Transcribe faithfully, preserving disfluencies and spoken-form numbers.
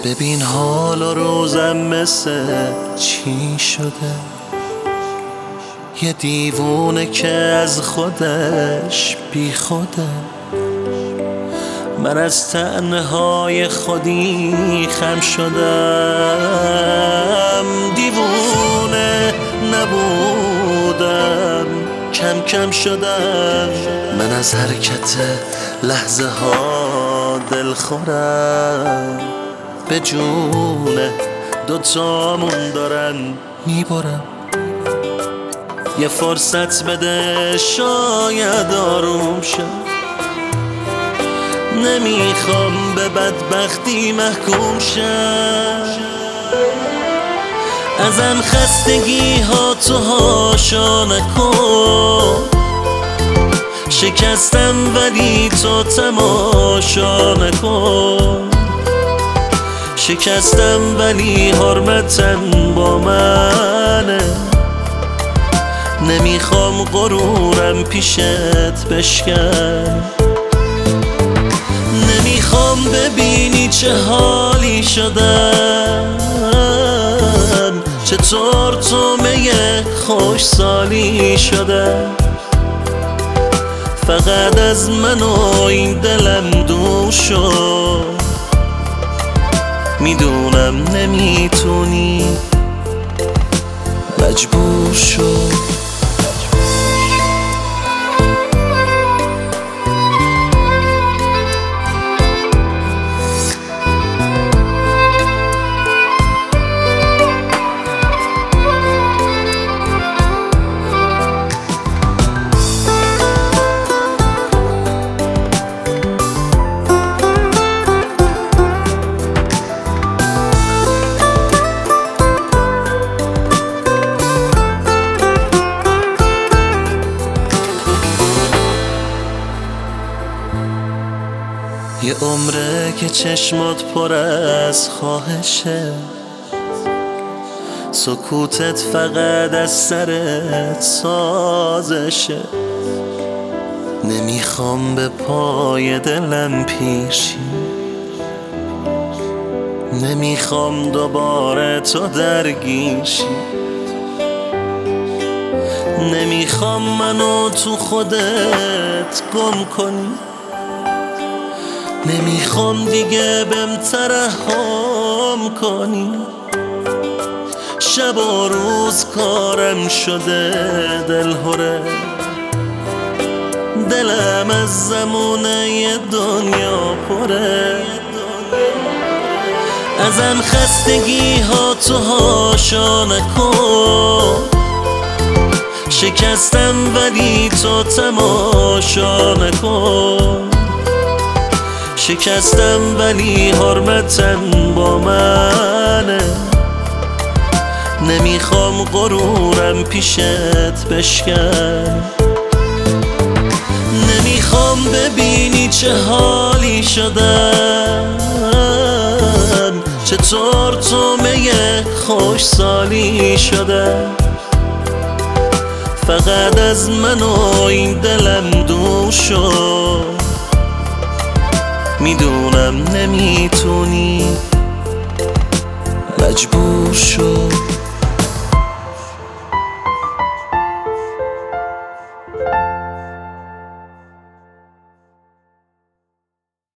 ببین حال و روزم مثل چی شده، یه دیوونه که از خودش بی خوده. من از تنهای خودی خم شدم، دیوونه نبودم، کم کم شدم. من از حرکت لحظه ها دل خورم، به جونه دوتامون دارن میبرم. یه فرصت بده شاید آروم شد، نمیخوام به بدبختی محکوم شم. ازم خستگی ها تو هاشا نکن، شکستم ولی تو تماشا نکن. شکستم ولی حرمتن با منه، نمیخوام غرورم پیشت بشکن. نمیخوام ببینی چه حالی شدم، چطور تو میه خوش سالی شدم. فقط از من و این دلم دور شد، میدونم نمیتونی، مجبور شد. یه عمره که چشمات پر از خواهشه، سکوتت فقط از سرت سازشه. نمیخوام به پای دلم پیشی، نمیخوام دوباره تو درگیرشی. نمیخوام منو تو خودت گم کنی، نمیخوام دیگه بهم ترحم کنی. شب و روز کارم شده دلهره، دلم از زمونه دنیا پره. ازم خستگی ها تو هاشا نکن، شکستم ولی تو تماشا نکن. شکستم ولی حرمتن با منه، نمیخوام غرورم پیشت بشکن. نمیخوام ببینی چه حالی شدم، چطور تو میه خوش سالی شدم. فقط از من و این دلم دور شد، میدونم نمیتونی، مجبور شد.